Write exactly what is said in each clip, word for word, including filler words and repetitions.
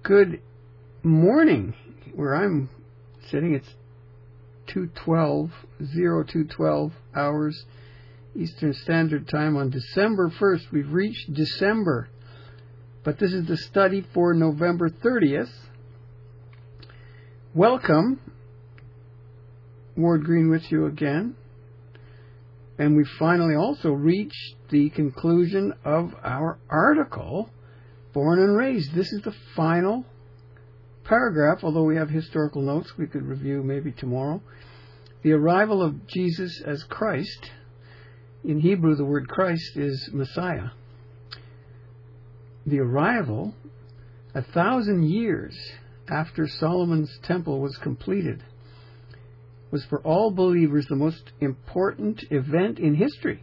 Good morning. Where I'm sitting, it's two twelve, oh two twelve hours Eastern Standard Time on December first. We've reached December, but this is the study for November thirtieth. Welcome. Ward Green with you again. And we finally also reached the conclusion of our article, Born and Raised. This is the final paragraph, although we have historical notes we could review maybe tomorrow. The arrival of Jesus as Christ. In Hebrew, the word Christ is Messiah. The arrival, a thousand years after Solomon's temple was completed, was for all believers the most important event in history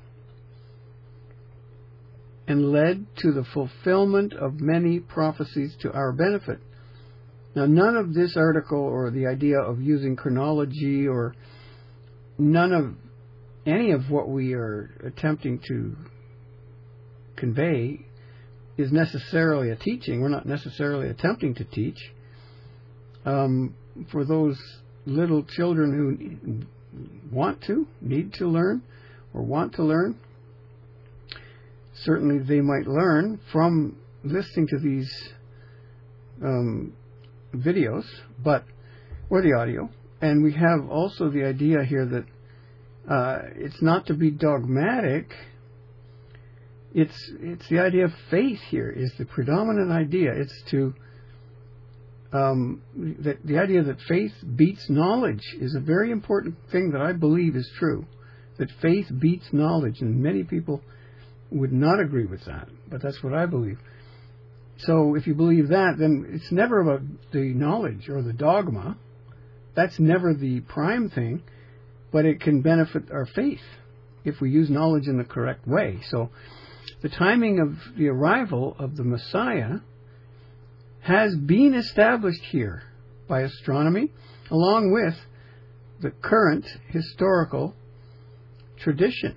and led to the fulfillment of many prophecies to our benefit. Now, none of this article or the idea of using chronology or none of any of what we are attempting to convey is necessarily a teaching. We're not necessarily attempting to teach. Um, for those little children who want to, need to learn, or want to learn, certainly they might learn from listening to these um, videos, but or the audio. And we have also the idea here that uh, it's not to be dogmatic. It's it's the idea of faith here is the predominant idea. It's to Um, the, the idea that faith beats knowledge is a very important thing that I believe is true. That faith beats knowledge, and many people would not agree with that, but that's what I believe. So if you believe that, then it's never about the knowledge or the dogma. That's never the prime thing, but it can benefit our faith if we use knowledge in the correct way. So the timing of the arrival of the Messiah has been established here by astronomy, along with the current historical tradition,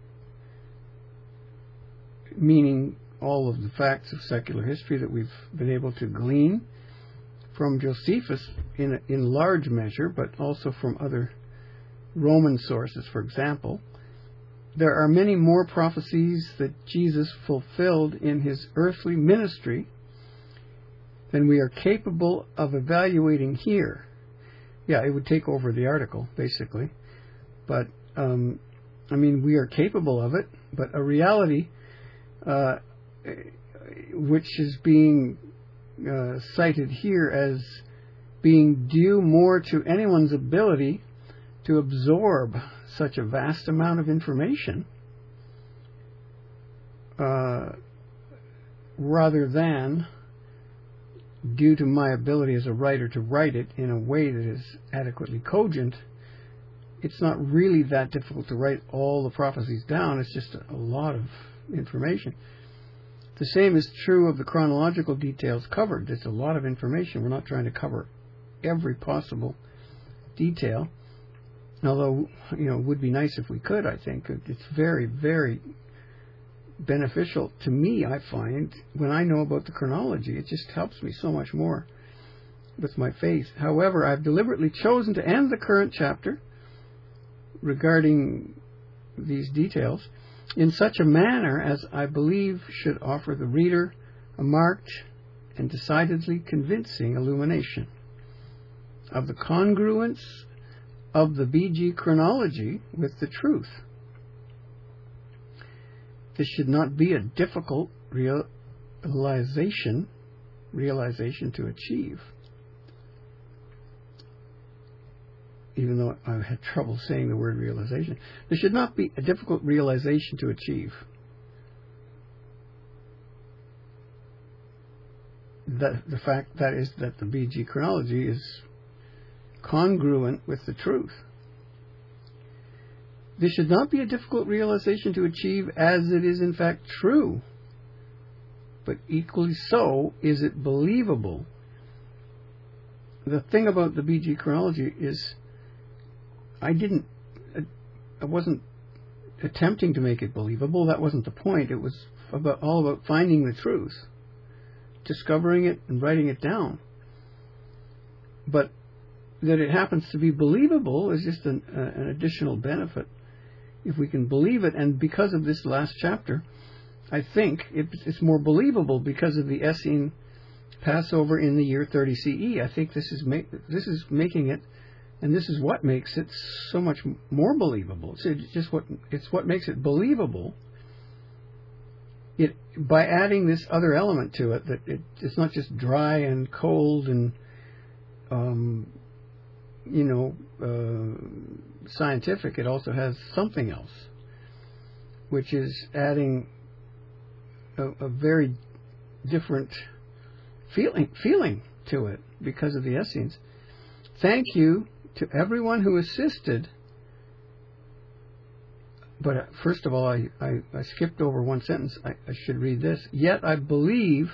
meaning all of the facts of secular history that we've been able to glean from Josephus in, in large measure, but also from other Roman sources, for example. There are many more prophecies that Jesus fulfilled in his earthly ministry than we are capable of evaluating here. Yeah, it would take over the article, basically. But, um, I mean, we are capable of it, but a reality uh, which is being uh, cited here as being due more to anyone's ability to absorb such a vast amount of information uh, rather than due to my ability as a writer to write it in a way that is adequately cogent. It's not really that difficult to write all the prophecies down. It's just a lot of information. The same is true of the chronological details covered. It's a lot of information. We're not trying to cover every possible detail, although, you know, it would be nice if we could, I think. It's very, very beneficial to me, I find, when I know about the chronology. It just helps me so much more with my faith. However, I've deliberately chosen to end the current chapter regarding these details in such a manner as I believe should offer the reader a marked and decidedly convincing illumination of the congruence of the B G chronology with the truth. This should not be a difficult realization, realization to achieve. Even though I've had trouble saying the word realization. This should not be a difficult realization to achieve. The, the fact that is that the B G chronology is congruent with the truth. This should not be a difficult realization to achieve, as it is in fact true. But equally so, is it believable? The thing about the B G chronology is I didn't, I wasn't attempting to make it believable. That wasn't the point. It was about all about finding the truth. discovering it and writing it down. But that it happens to be believable is just an, uh, an additional benefit. If we can believe it, and because of this last chapter, I think it, it's more believable because of the Essene Passover in the year thirty C E. I think this is make, this is making it, and this is what makes it so much more believable. It's just what it's what makes it believable. It by adding this other element to it, that it, it's not just dry and cold and um, you know uh, scientific. It also has something else, which is adding a, a very different feeling feeling to it because of the Essenes. Thank you to everyone who assisted. But first of all, I, I, I skipped over one sentence. I, I should read this. Yet I believe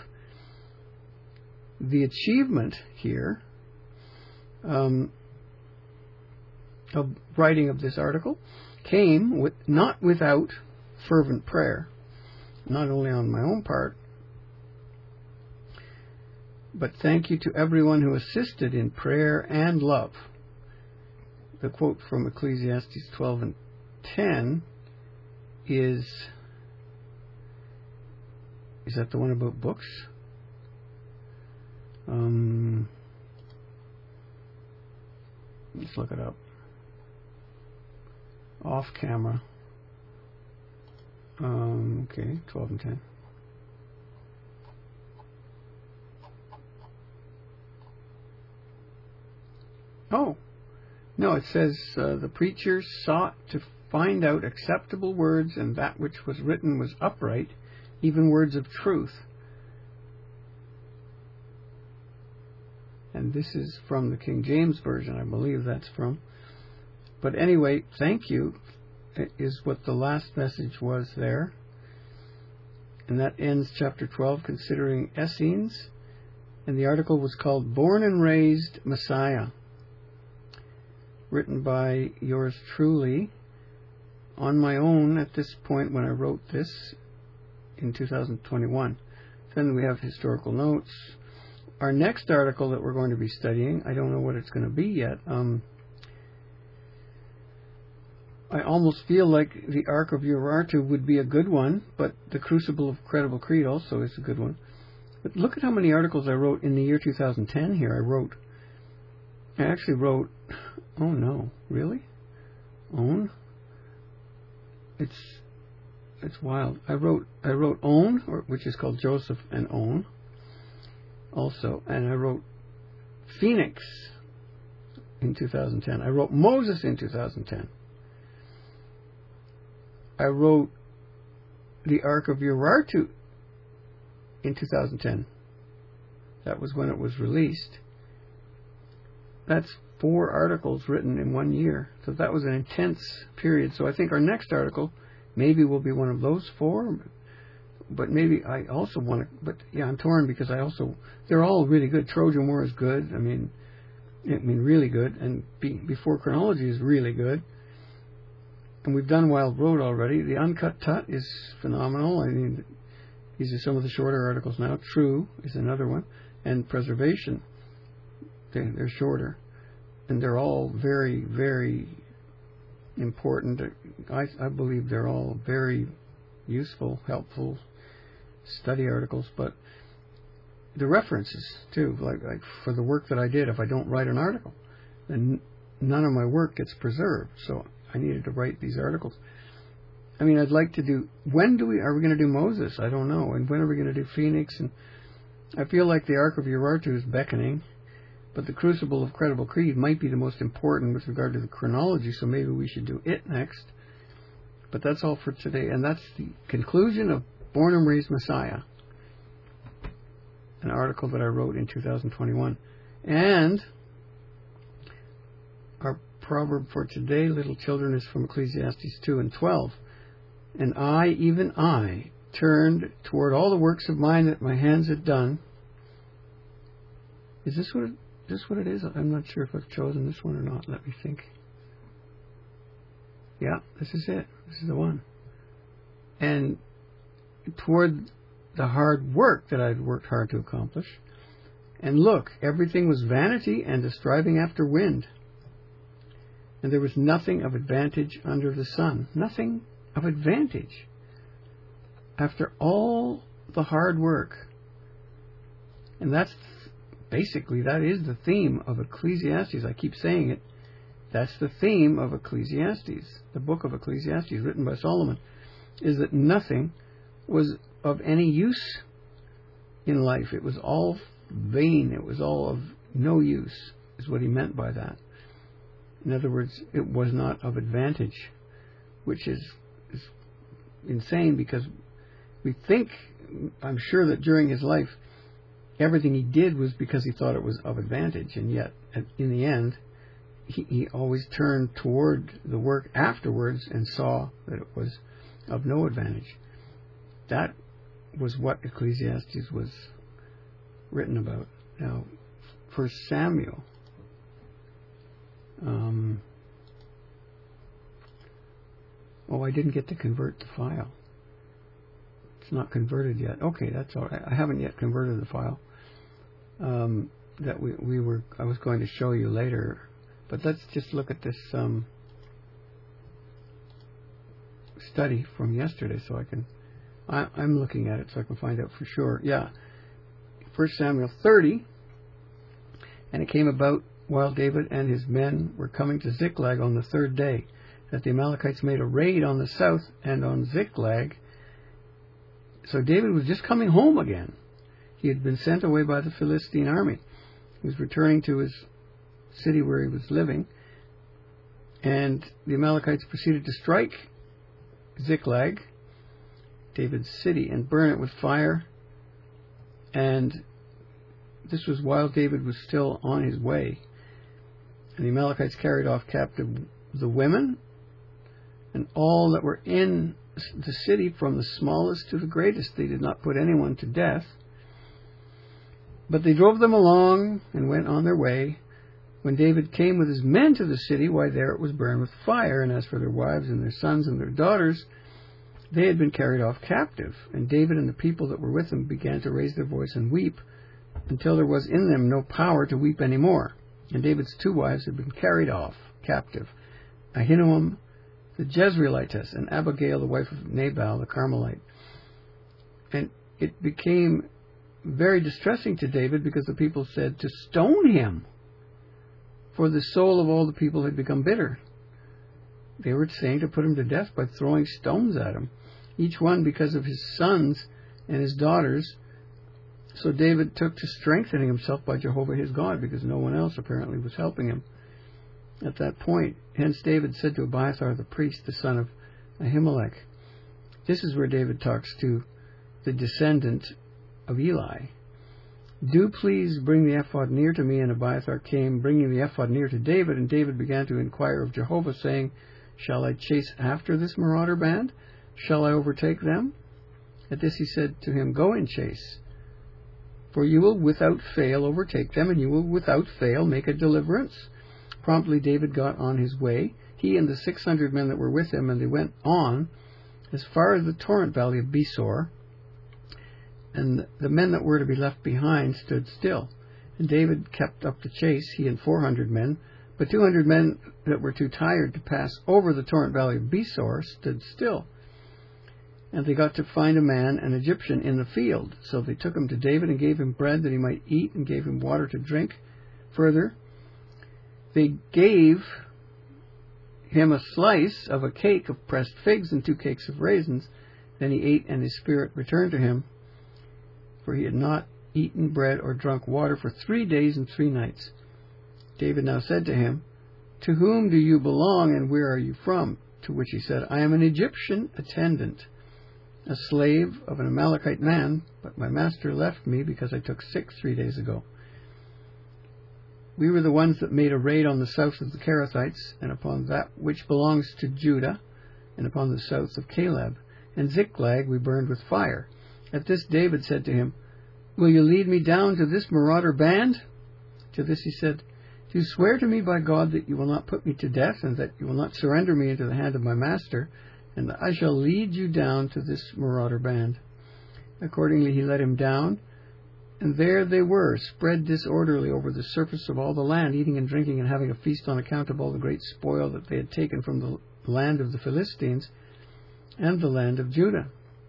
the achievement here um, of writing of this article came with not without fervent prayer, not only on my own part, but thank you to everyone who assisted in prayer and love. The quote from Ecclesiastes twelve and ten is, is that the one about books? Um, let's look it up. Off camera. Um, okay, twelve and ten. Oh, no, it says uh, the preachers sought to find out acceptable words, and that which was written was upright, even words of truth. And this is from the King James Version, I believe that's from. But anyway, thank you is what the last message was there. And that ends chapter twelve, considering Essenes. And the article was called Born and Raised Messiah, written by yours truly on my own at this point when I wrote this in two thousand twenty-one. Then we have historical notes. Our next article that we're going to be studying, I don't know what it's going to be yet. Um, I almost feel like the Ark of Urartu would be a good one, but the Crucible of Credible Creed also is a good one. But look at how many articles I wrote in the year two thousand ten here. I wrote, I actually wrote, oh no, really? Own? It's it's wild. I wrote I wrote Own, or, which is called Joseph and Own, also, and I wrote Phoenix in two thousand ten. I wrote Moses in two thousand ten. I wrote the Ark of Urartu in two thousand ten. That was when it was released. That's four articles written in one year. So that was an intense period. So I think our next article maybe will be one of those four. But maybe I also want to... But yeah, I'm torn because I also... They're all really good. Trojan War is good. I mean, I mean really good. And Be, Before Chronology is really good. And we've done Wild Road already. The Uncut Tut is phenomenal. I mean, these are some of the shorter articles now. True is another one. And Preservation. They, they're shorter. And they're all very, very important. I, I believe they're all very useful, helpful study articles. But the references, too, like, like for the work that I did, if I don't write an article, then none of my work gets preserved. So I needed to write these articles. I mean, I'd like to do... When do we... Are we going to do Moses? I don't know. And when are we going to do Phoenix? And I feel like the Ark of Urartu is beckoning. But the Crucible of Credible Creed might be the most important with regard to the chronology, so maybe we should do it next. But that's all for today. And that's the conclusion of Born and Raised Messiah, an article that I wrote in two thousand twenty-one. And our proverb for today, little children, is from Ecclesiastes two and twelve. And I, even I, turned toward all the works of mine that my hands had done. Is this what it, is this what it is? I'm not sure if I've chosen this one or not. Let me think. Yeah, this is it. This is the one. And toward the hard work that I'd worked hard to accomplish. And look, everything was vanity and a striving after wind. And there was nothing of advantage under the sun. Nothing of advantage. After all the hard work. And that's basically, that is the theme of Ecclesiastes. I keep saying it. That's the theme of Ecclesiastes. The book of Ecclesiastes, written by Solomon, is that nothing was of any use in life. It was all vain. It was all of no use, is what he meant by that. In other words, it was not of advantage, which is, is insane, because we think, I'm sure that during his life, everything he did was because he thought it was of advantage, and yet, in the end, he, he always turned toward the work afterwards and saw that it was of no advantage. That was what Ecclesiastes was written about. Now, First Samuel. Um, oh, I didn't get to convert the file. It's not converted yet. Okay, that's all right. I haven't yet converted the file um, that we we were. I was going to show you later, but let's just look at this um, study from yesterday, so I can. I, I'm looking at it so I can find out for sure. Yeah, First Samuel thirty, and it came about while David and his men were coming to Ziklag on the third day, that the Amalekites made a raid on the south and on Ziklag. So David was just coming home again. He had been sent away by the Philistine army. He was returning to his city where he was living, and the Amalekites proceeded to strike Ziklag, David's city, and burn it with fire. And this was while David was still on his way. And the Amalekites carried off captive the women and all that were in the city, from the smallest to the greatest. They did not put anyone to death, but they drove them along and went on their way. When David came with his men to the city, why, there it was burned with fire. And as for their wives and their sons and their daughters, they had been carried off captive. And David and the people that were with him began to raise their voice and weep, until there was in them no power to weep any more. And David's two wives had been carried off captive, Ahinoam the Jezreelitess, and Abigail the wife of Nabal the Carmelite. And it became very distressing to David, because the people said to stone him, for the soul of all the people had become bitter. They were saying to put him to death by throwing stones at him, each one because of his sons and his daughters. So David took to strengthening himself by Jehovah his God, because no one else apparently was helping him at that point. Hence David said to Abiathar the priest, the son of Ahimelech. This is where David talks to the descendant of Eli. Do please bring the ephod near to me. And Abiathar came, bringing the ephod near to David. And David began to inquire of Jehovah, saying, shall I chase after this marauder band? Shall I overtake them? At this he said to him, go and chase, for you will without fail overtake them, and you will without fail make a deliverance. Promptly David got on his way, he and the six hundred men that were with him, and they went on as far as the torrent valley of Besor. And the men that were to be left behind stood still. And David kept up the chase, he and four hundred men. But two hundred men that were too tired to pass over the torrent valley of Besor stood still. And they got to find a man, an Egyptian, in the field. So they took him to David and gave him bread that he might eat, and gave him water to drink. Further, they gave him a slice of a cake of pressed figs and two cakes of raisins. Then he ate, and his spirit returned to him, for he had not eaten bread or drunk water for three days and three nights. David now said to him, to whom do you belong, and where are you from? To which he said, I am an Egyptian attendant, a slave of an Amalekite man, but my master left me because I took sick three days ago. We were the ones that made a raid on the south of the Kerethites, and upon that which belongs to Judah, and upon the south of Caleb. And Ziklag we burned with fire. At this David said to him, will you lead me down to this marauder band? To this he said, do you swear to me by God that you will not put me to death, and that you will not surrender me into the hand of my master, and that I shall lead you down to this marauder band? Accordingly he let him down, and there they were, spread disorderly over the surface of all the land, eating and drinking and having a feast on account of all the great spoil that they had taken from the land of the Philistines and the land of Judah.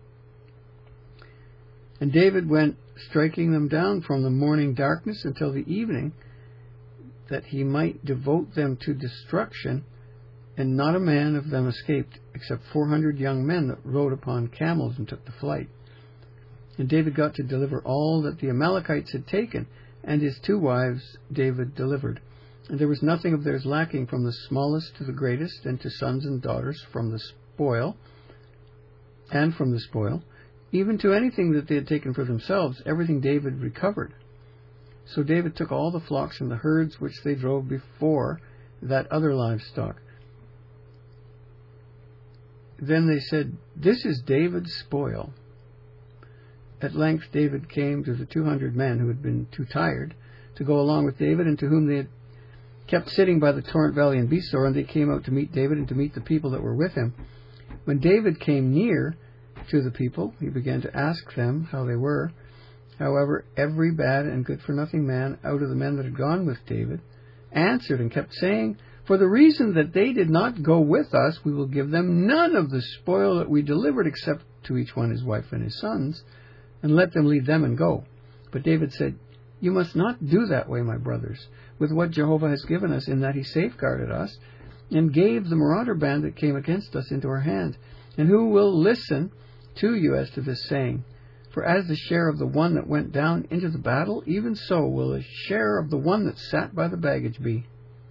And David went striking them down from the morning darkness until the evening, that he might devote them to destruction, and not a man of them escaped, except four hundred young men that rode upon camels and took to flight. And David got to deliver all that the Amalekites had taken, and his two wives David delivered. And there was nothing of theirs lacking, from the smallest to the greatest, and to sons and daughters from the spoil, and from the spoil, even to anything that they had taken for themselves, everything David recovered. So David took all the flocks and the herds which they drove before that other livestock. Then they said, "This is David's spoil." At length David came to the two hundred men who had been too tired to go along with David, and to whom they had kept sitting by the torrent valley in Besor, and they came out to meet David and to meet the people that were with him. When David came near to the people, he began to ask them how they were. However, every bad and good-for-nothing man out of the men that had gone with David answered and kept saying, "For the reason that they did not go with us, we will give them none of the spoil that we delivered, except to each one his wife and his sons, and let them leave them and go." But David said, "You must not do that way, my brothers, with what Jehovah has given us, in that he safeguarded us, and gave the marauder band that came against us into our hand. And who will listen to you as to this saying? For as the share of the one that went down into the battle, even so will the share of the one that sat by the baggage be.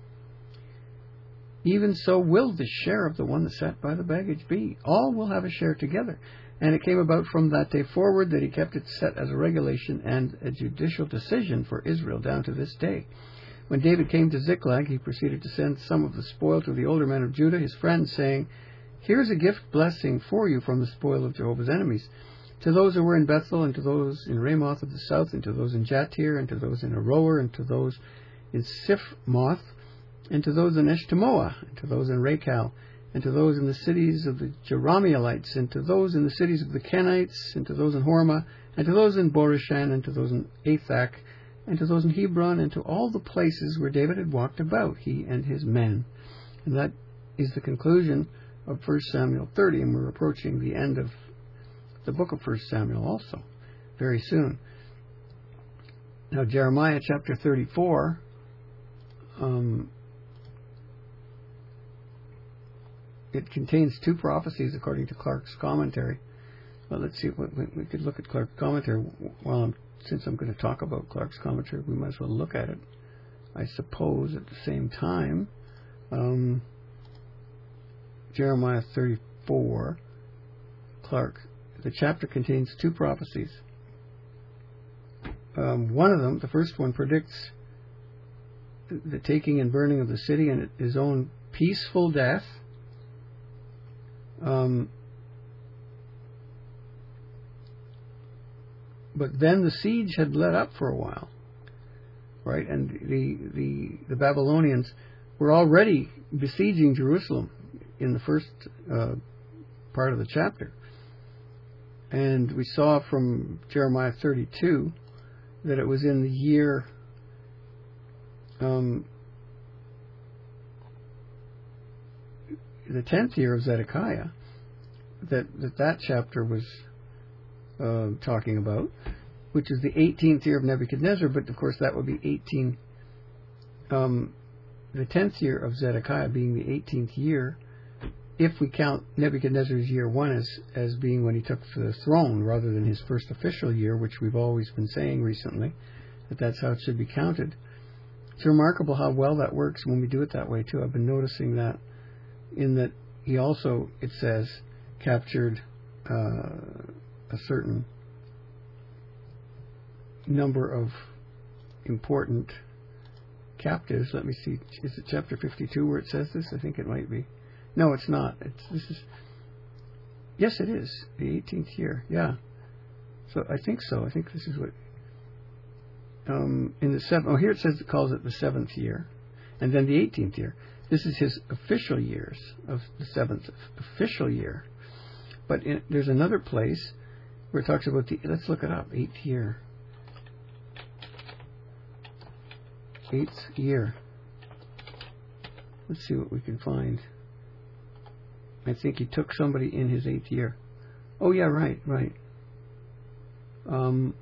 Even so will the share of the one that sat by the baggage be. All will have a share together." And it came about from that day forward that he kept it set as a regulation and a judicial decision for Israel down to this day. When David came to Ziklag, he proceeded to send some of the spoil to the older men of Judah, his friends, saying, "Here's a gift blessing for you from the spoil of Jehovah's enemies. To those who were in Bethel, and to those in Ramoth of the south, and to those in Jatir, and to those in Aroer, and to those in Siphmoth, and to those in Eshtemoa, and to those in Rachal, and to those in the cities of the Jerahmeelites, and to those in the cities of the Kenites, and to those in Hormah, and to those in Borishan, and to those in Athak, and to those in Hebron, and to all the places where David had walked about, he and his men." And that is the conclusion of First Samuel thirty, and we're approaching the end of the book of First Samuel also, very soon. Now, Jeremiah chapter thirty-four, um, it contains two prophecies according to Clark's commentary. Well, let's see, we, we could look at Clark's commentary. While I'm, since I'm going to talk about Clark's commentary, we might as well look at it, I suppose, at the same time. Um, Jeremiah thirty-four, Clark. The chapter contains two prophecies. Um, one of them, the first one, predicts the taking and burning of the city and his own peaceful death. Um, but then the siege had let up for a while, right? And the the, the Babylonians were already besieging Jerusalem in the first uh, part of the chapter. And we saw from Jeremiah thirty-two that it was in the year um, the tenth year of Zedekiah that that, that chapter was uh, talking about, which is the eighteenth year of Nebuchadnezzar. But of course, that would be eighteen. Um, the tenth year of Zedekiah being the eighteenth year, if we count Nebuchadnezzar's year one as, as being when he took the throne rather than his first official year, which we've always been saying recently, that that's how it should be counted. It's remarkable how well that works when we do it that way, too. I've been noticing that, in that he also, it says, captured uh, a certain number of important captives. Let me see. Is it chapter fifty-two where it says this? I think it might be. No, it's not. It's, this is. Yes, it is the eighteenth year. Yeah. So I think so. I think this is what. Um, in the seventh. Oh, here it says it calls it the seventh year, and then the eighteenth year. This is his official years of the seventh official year. But in, there's another place where it talks about the, let's look it up, eighth year. Eighth year. Let's see what we can find. I think he took somebody in his eighth year. Oh yeah, right, right. Um,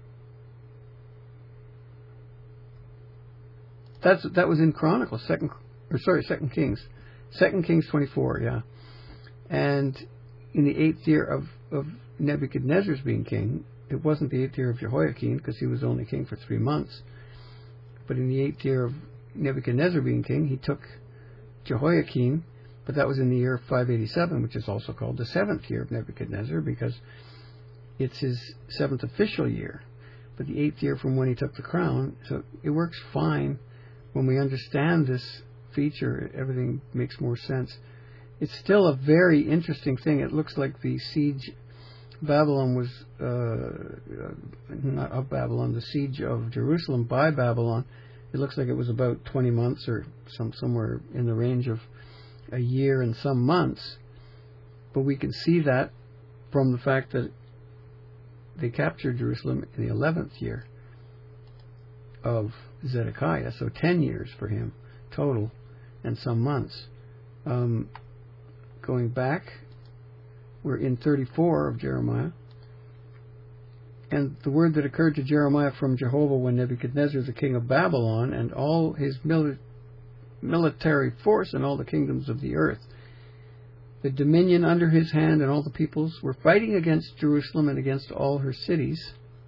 that's that was in Chronicles, second or sorry, Second Kings, Second Kings twenty-four, yeah. And in the eighth year of of Nebuchadnezzar's being king, it wasn't the eighth year of Jehoiakim because he was only king for three months. But in the eighth year of Nebuchadnezzar being king, he took Jehoiakim, but that was in the year of five eighty-seven, which is also called the seventh year of Nebuchadnezzar because it's his seventh official year. But the eighth year from when he took the crown, so it works fine when we understand this feature. Everything makes more sense. It's still a very interesting thing. It looks like the siege Babylon was uh, not of Babylon, the siege of Jerusalem by Babylon. It looks like it was about twenty months or some somewhere in the range of a year and some months. But we can see that from the fact that they captured Jerusalem in the eleventh year of Zedekiah, so ten years for him total and some months. Um, going back, we're in thirty-four of Jeremiah. And the word that occurred to Jeremiah from Jehovah when Nebuchadnezzar, the king of Babylon, and all his mili- military force and all the kingdoms of the earth, the dominion under his hand and all the peoples, were fighting against Jerusalem and against all her cities,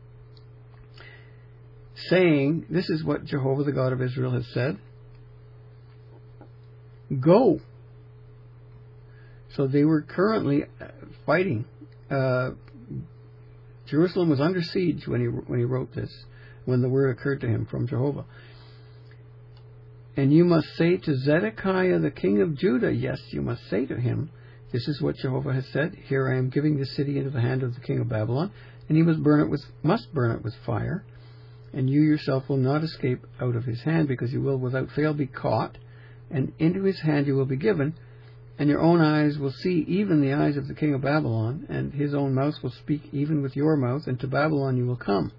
saying, this is what Jehovah, the God of Israel, has said, go. So they were currently fighting. Uh, Jerusalem was under siege when he when he wrote this, when the word occurred to him from Jehovah. And you must say to Zedekiah, the king of Judah, yes, you must say to him, this is what Jehovah has said. Here I am giving this city into the hand of the king of Babylon, and he must burn it with must burn it with fire. And you yourself will not escape out of his hand, because you will without fail be caught, and into his hand you will be given. And your own eyes will see, even the eyes of the king of Babylon, and his own mouth will speak even with your mouth, and to Babylon you will come.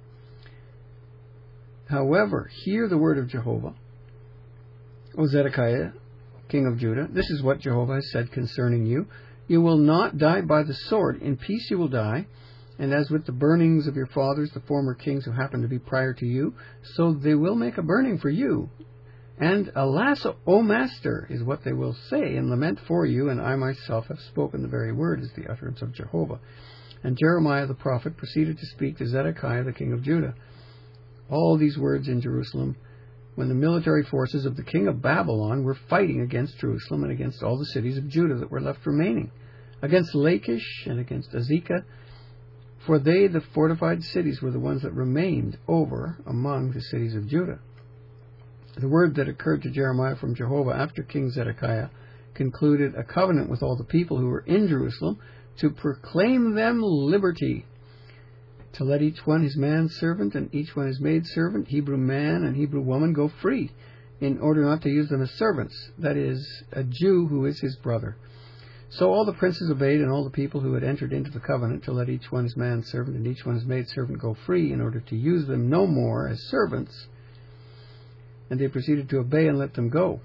However, hear the word of Jehovah, O Zedekiah, king of Judah. This is what Jehovah has said concerning you. You will not die by the sword. In peace you will die. And as with the burnings of your fathers, the former kings who happened to be prior to you, so they will make a burning for you. And alas, O Master, is what they will say, and lament for you, and I myself have spoken. The very word is the utterance of Jehovah. And Jeremiah the prophet proceeded to speak to Zedekiah, the king of Judah, all these words in Jerusalem, when the military forces of the king of Babylon were fighting against Jerusalem and against all the cities of Judah that were left remaining, against Lachish and against Azekah, for they, the fortified cities, were the ones that remained over among the cities of Judah. The word that occurred to Jeremiah from Jehovah after King Zedekiah concluded a covenant with all the people who were in Jerusalem to proclaim them liberty, to let each one his manservant and each one his maidservant, Hebrew man and Hebrew woman, go free, in order not to use them as servants, that is, a Jew who is his brother. So all the princes obeyed, and all the people who had entered into the covenant, to let each one his manservant and each one his maidservant go free, in order to use them no more as servants. And they proceeded to obey and let them go.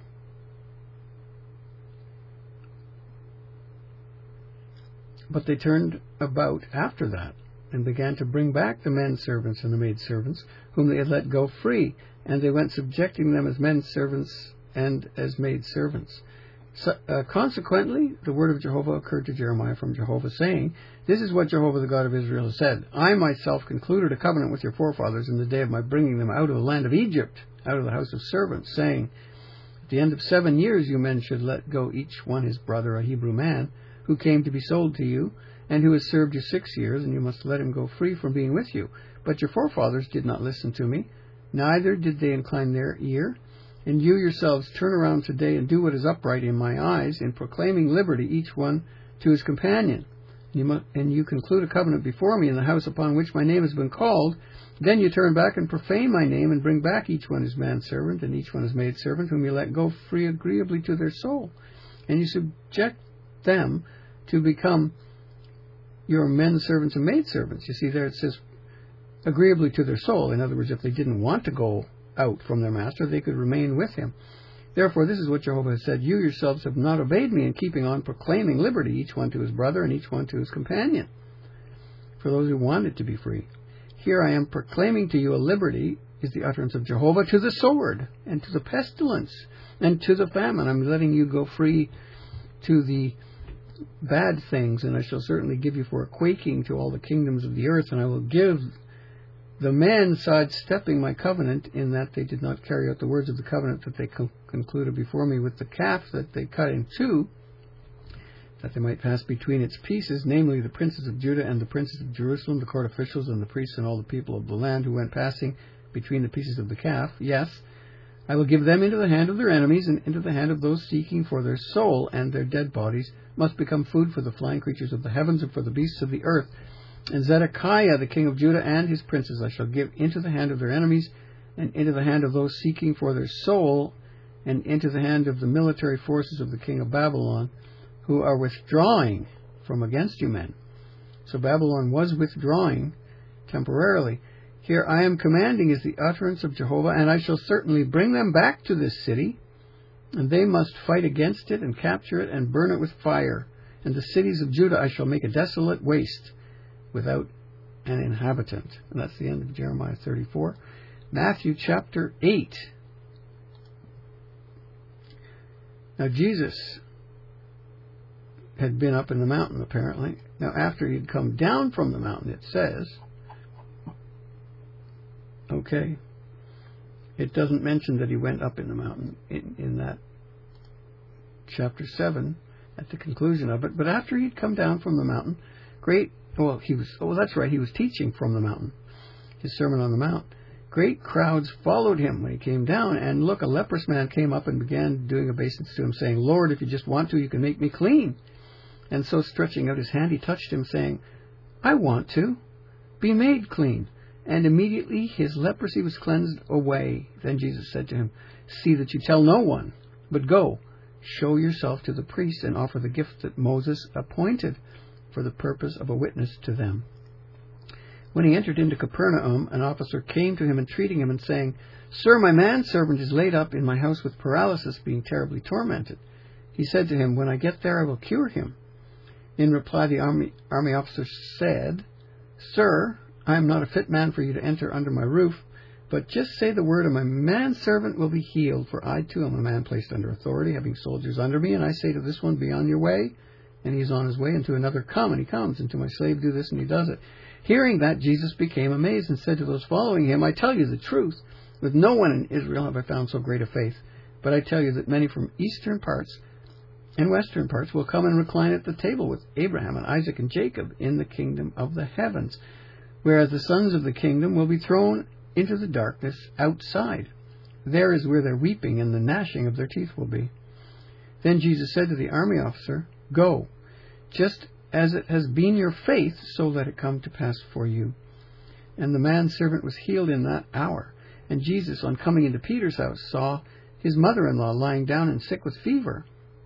But they turned about after that, and began to bring back the men servants and the maid servants, whom they had let go free, and they went subjecting them as men servants and as maid servants. So, uh, consequently, the word of Jehovah occurred to Jeremiah from Jehovah, saying, this is what Jehovah, the God of Israel, has said. I myself concluded a covenant with your forefathers in the day of my bringing them out of the land of Egypt, out of the house of servants, saying, at the end of seven years you men should let go each one his brother, a Hebrew man, who came to be sold to you, and who has served you six years, and you must let him go free from being with you. But your forefathers did not listen to me, neither did they incline their ear. And you yourselves turn around today and do what is upright in my eyes, in proclaiming liberty each one to his companion. You must, and you conclude a covenant before me in the house upon which my name has been called. Then you turn back and profane my name, and bring back each one his manservant and each one his maidservant, whom you let go free agreeably to their soul. And you subject them to become your men servants and maid servants. You see there it says, agreeably to their soul. In other words, if they didn't want to go out from their master, they could remain with him. Therefore, this is what Jehovah has said, you yourselves have not obeyed me in keeping on proclaiming liberty, each one to his brother and each one to his companion, for those who wanted to be free. Here I am proclaiming to you a liberty is the utterance of Jehovah to the sword and to the pestilence and to the famine. I'm letting you go free to the bad things, and I shall certainly give you for a quaking to all the kingdoms of the earth, and I will give the men sidestepping my covenant in that they did not carry out the words of the covenant that they co- concluded before me with the calf that they cut in two, that they might pass between its pieces, namely the princes of Judah and the princes of Jerusalem, the court officials and the priests and all the people of the land who went passing between the pieces of the calf. Yes, I will give them into the hand of their enemies and into the hand of those seeking for their soul, and their dead bodies must become food for the flying creatures of the heavens and for the beasts of the earth. And Zedekiah, the king of Judah, and his princes I shall give into the hand of their enemies, and into the hand of those seeking for their soul, and into the hand of the military forces of the king of Babylon, who are withdrawing from against you men. So Babylon was withdrawing temporarily. Here I am commanding is the utterance of Jehovah, and I shall certainly bring them back to this city, and they must fight against it, and capture it, and burn it with fire. And the cities of Judah I shall make a desolate waste, without an inhabitant. And that's the end of Jeremiah thirty-four. Matthew chapter eight. Now Jesus had been up in the mountain, apparently. Now after he'd come down from the mountain, it says, okay, it doesn't mention that he went up in the mountain in, in that chapter seven at the conclusion of it, but after he'd come down from the mountain, great Well, he was, oh, that's right, he was teaching from the mountain, his Sermon on the Mount. Great crowds followed him when he came down, and look, a leprous man came up and began doing obeisance to him, saying, Lord, if you just want to, you can make me clean. And so stretching out his hand, he touched him, saying, I want to be made clean. And immediately his leprosy was cleansed away. Then Jesus said to him, see that you tell no one, but go, show yourself to the priest, and offer the gift that Moses appointed for the purpose of a witness to them. When he entered into Capernaum, an officer came to him, entreating him and saying, Sir, my manservant is laid up in my house with paralysis, being terribly tormented. He said to him, When I get there, I will cure him. In reply, the army, army officer said, Sir, I am not a fit man for you to enter under my roof, but just say the word, and my manservant will be healed. For I too am a man placed under authority, having soldiers under me, and I say to this one, Be on your way, and he is on his way, and to another, Come, and he comes, and to my slave, Do this, and he does it. Hearing that, Jesus became amazed and said to those following him, I tell you the truth, with no one in Israel have I found so great a faith. But I tell you that many from eastern parts and western parts will come and recline at the table with Abraham and Isaac and Jacob in the kingdom of the heavens, whereas the sons of the kingdom will be thrown into the darkness outside. There is where their weeping and the gnashing of their teeth will be. Then Jesus said to the army officer, Go, just as it has been your faith, so let it come to pass for you. And the manservant was healed in that hour. And Jesus, on coming into Peter's house, saw his mother-in-law lying down and sick with fever.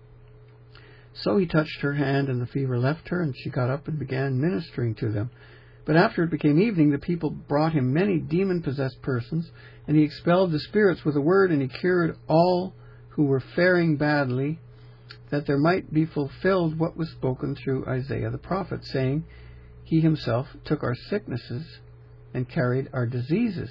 So he touched her hand, and the fever left her, and she got up and began ministering to them. But after it became evening, the people brought him many demon-possessed persons, and he expelled the spirits with a word, and he cured all who were faring badly, that there might be fulfilled what was spoken through Isaiah the prophet, saying, He himself took our sicknesses and carried our diseases.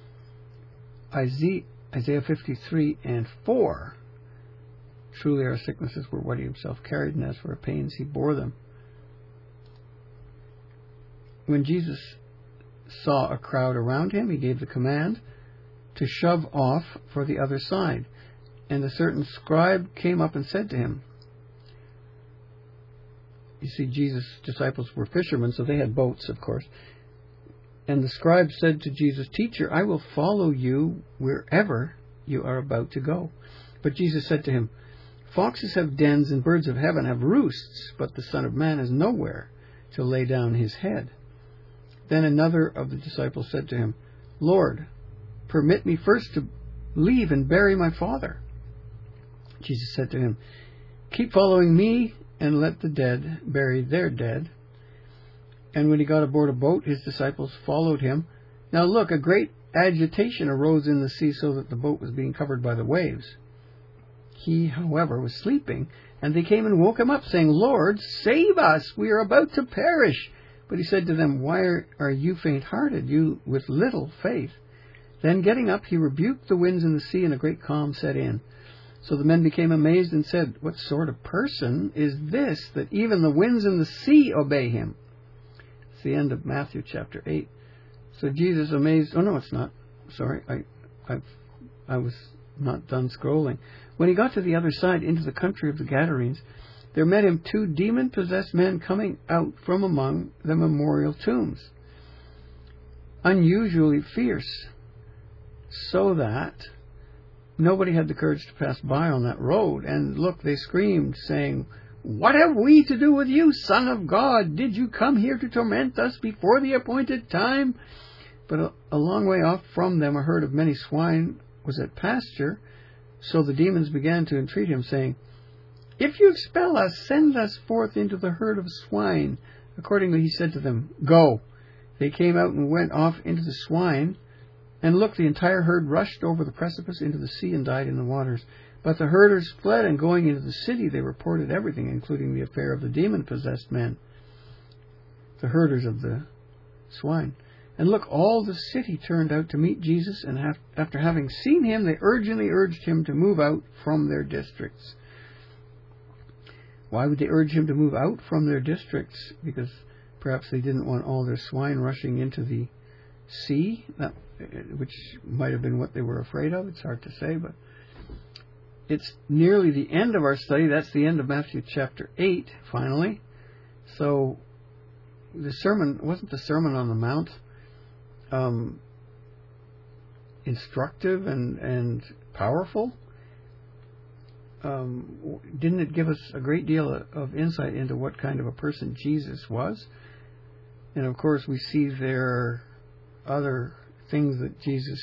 Isaiah fifty-three and four. Truly our sicknesses were what he himself carried, and as for our pains, he bore them. When Jesus saw a crowd around him, he gave the command to shove off for the other side. And a certain scribe came up and said to him, you see, Jesus' disciples were fishermen, so they had boats, of course. And the scribe said to Jesus, Teacher, I will follow you wherever you are about to go. But Jesus said to him, Foxes have dens and birds of heaven have roosts, but the Son of Man has nowhere to lay down his head. Then another of the disciples said to him, Lord, permit me first to leave and bury my father. Jesus said to him, Keep following me, and let the dead bury their dead. And when he got aboard a boat, his disciples followed him. Now look, a great agitation arose in the sea so that the boat was being covered by the waves. He, however, was sleeping, and they came and woke him up, saying, Lord, save us, we are about to perish. But he said to them, Why are, are you faint-hearted, you with little faith? Then getting up, he rebuked the winds and the sea, and a great calm set in. So the men became amazed and said, What sort of person is this, that even the winds and the sea obey him? It's the end of Matthew chapter eight. So Jesus amazed... Oh, no, it's not. Sorry, I, I've, I was not done scrolling. When he got to the other side, into the country of the Gadarenes, there met him two demon-possessed men coming out from among the memorial tombs, unusually fierce, so that nobody had the courage to pass by on that road. And look, they screamed, saying, What have we to do with you, Son of God? Did you come here to torment us before the appointed time? But a, a long way off from them, a herd of many swine was at pasture. So the demons began to entreat him, saying, If you expel us, send us forth into the herd of swine. Accordingly he said to them, Go. They came out and went off into the swine. And look, the entire herd rushed over the precipice into the sea and died in the waters. But the herders fled, and going into the city, they reported everything, including the affair of the demon-possessed men, the herders of the swine. And look, all the city turned out to meet Jesus, and have, after having seen him, they urgently urged him to move out from their districts. Why would they urge him to move out from their districts? Because perhaps they didn't want all their swine rushing into the sea, that, which might have been what they were afraid of. It's hard to say, but it's nearly the end of our study. That's the end of Matthew chapter eight, finally. So the sermon, wasn't the Sermon on the Mount um, instructive and, and powerful? Um, didn't it give us a great deal of insight into what kind of a person Jesus was? And of course we see there other things that Jesus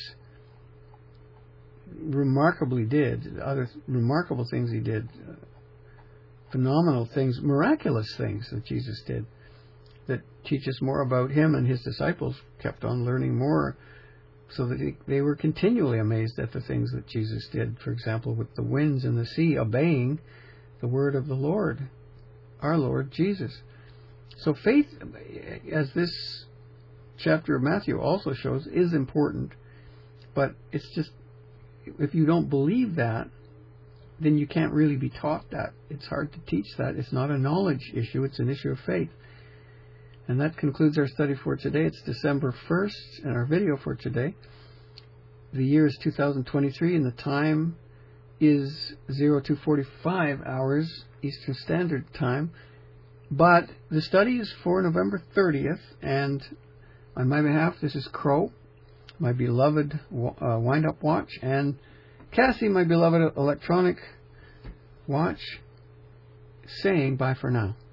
remarkably did, other remarkable things he did, uh, phenomenal things, miraculous things that Jesus did that teach us more about him, and his disciples kept on learning more, so that he, they were continually amazed at the things that Jesus did. For example, with the winds and the sea obeying the word of the Lord, our Lord Jesus. So faith, as this chapter of Matthew also shows, is important, but it's just, if you don't believe that, then you can't really be taught that. It's hard to teach that. It's not a knowledge issue, it's an issue of faith. And that concludes our study for today. It's December first, and our video for today. The year is two thousand twenty-three, and the time is oh two forty-five hours Eastern Standard Time. But the study is for November thirtieth, and on my behalf, this is Crow, my beloved uh, wind-up watch, and Cassie, my beloved electronic watch, saying bye for now.